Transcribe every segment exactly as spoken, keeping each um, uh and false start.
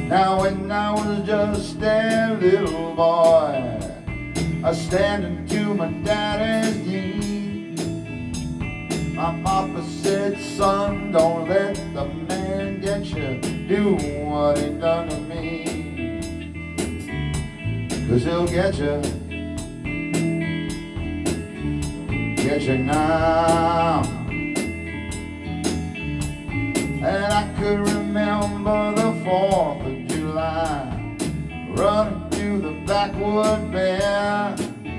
Now when I was just a little boy, I standing to my daddy's knee, my papa said, son, don't let the man get you, do what he done to me, 'cause he'll get you, get you now. And I could remember the fourth of July, running through the backwood bear.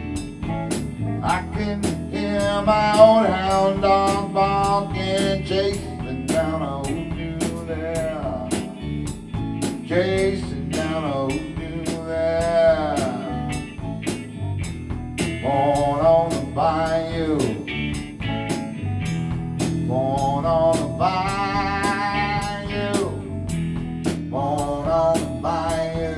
I can hear my old hound dog barking, chasing down a hoodoo there, chasing down a hoodoo there. Born on the bayou, born on the bayou, born on the bayou.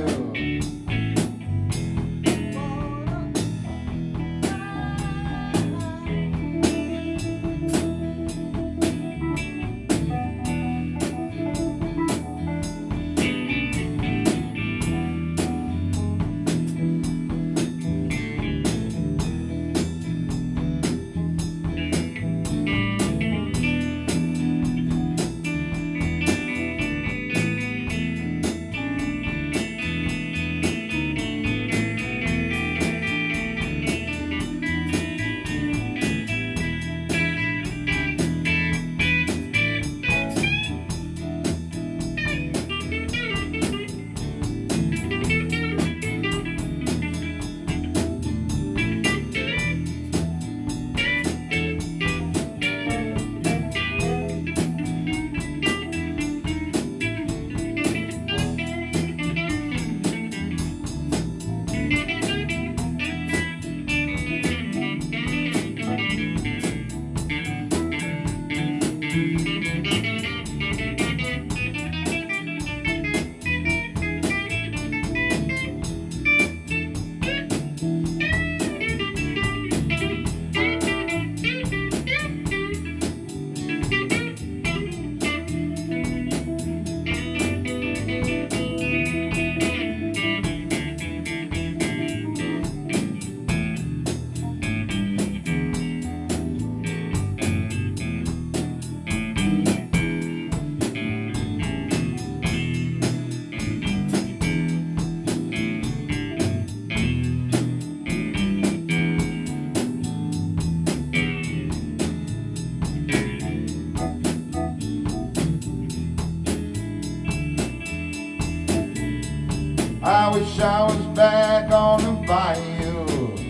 I wish I was back on the bayou,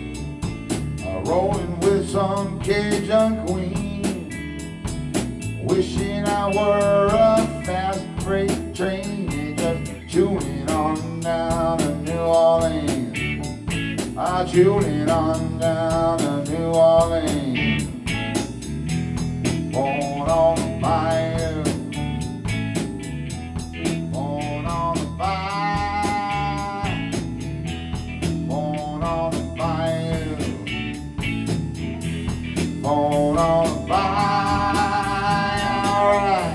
uh, rolling with some Cajun queen, wishing I were a fast freight train and just chewing on down to New Orleans. Ah, chewing on down to New Orleans. Born on the bayou, born on the bayou. Born on the bayou, alright.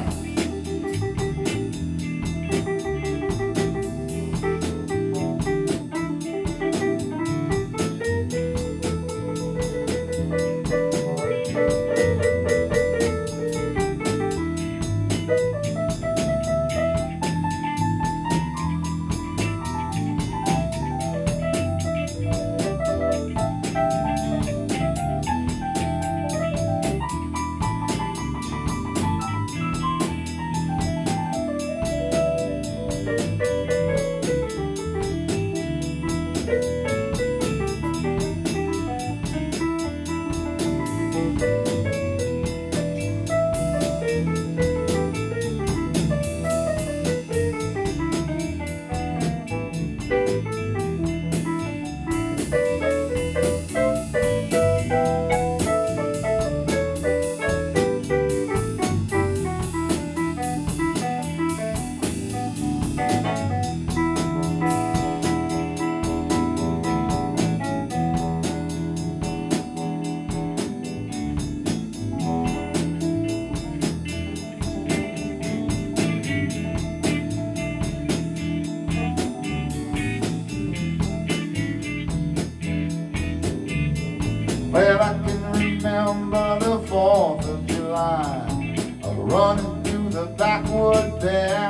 remember the fourth of July, running through the backwood there.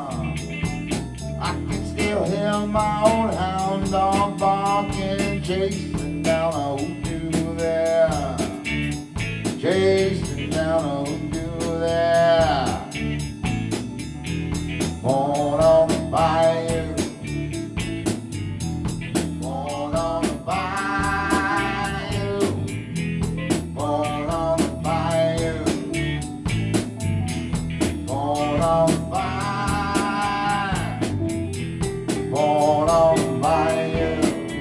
I can still hear my old hound dog barking, chasing down a hoodoo there, chasing down a hoodoo there. Born on the bayou, born on the bayou, born on the bayou, born on the bayou, born on the bayou,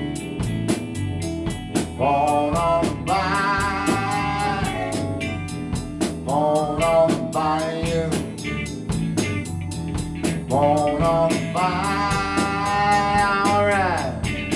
born on the bayou, born on the bayou. Born on fire, alright.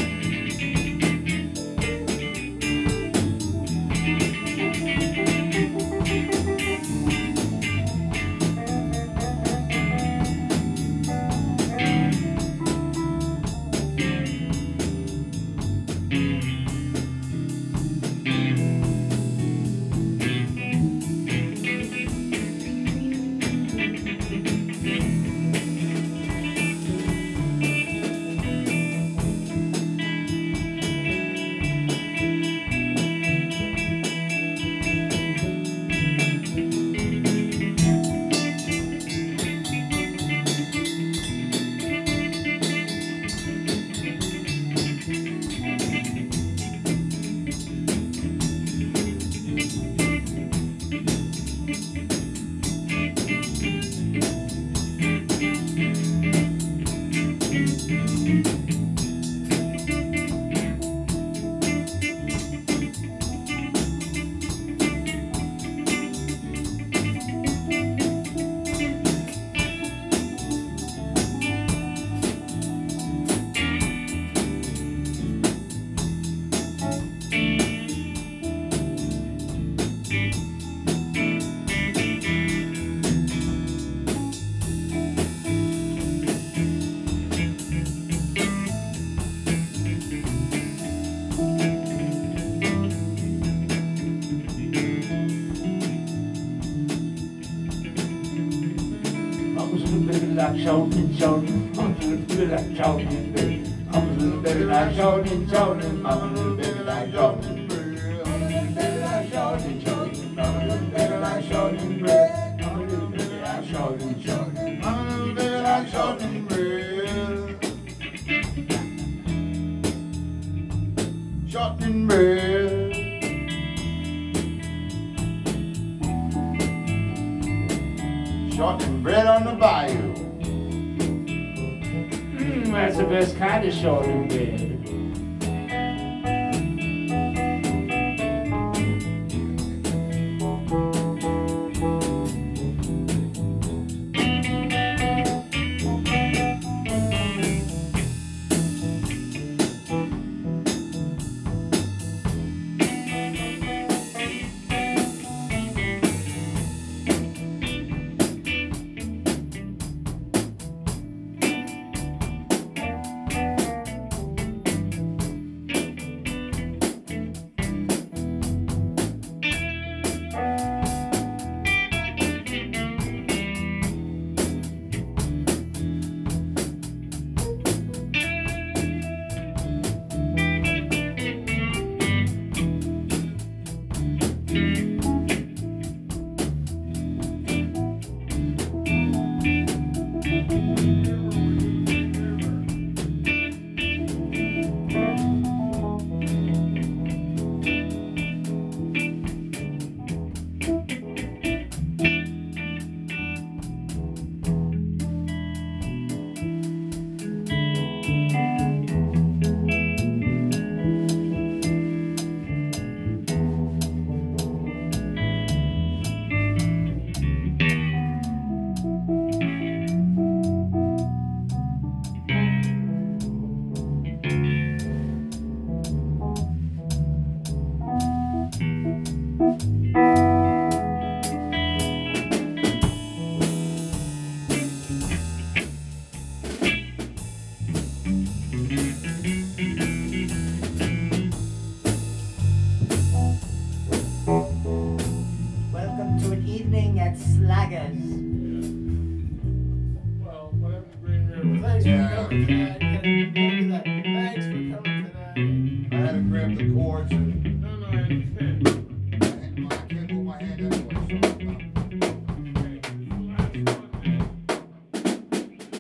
Like shouting, shouting, I'm a little bit like shouting, baby. I'm a little bit like shouting, shouting, I'm a little bit like shouting, baby. I'm a little bit like shouting, shouting, I'm a little bit like shouting, baby. I'm a little bit like shouting, shouting, I'm a little bit like shouting, baby. Shouting, baby. Shorting bread on the bayou. Mm, that's the best kind of shorting bread.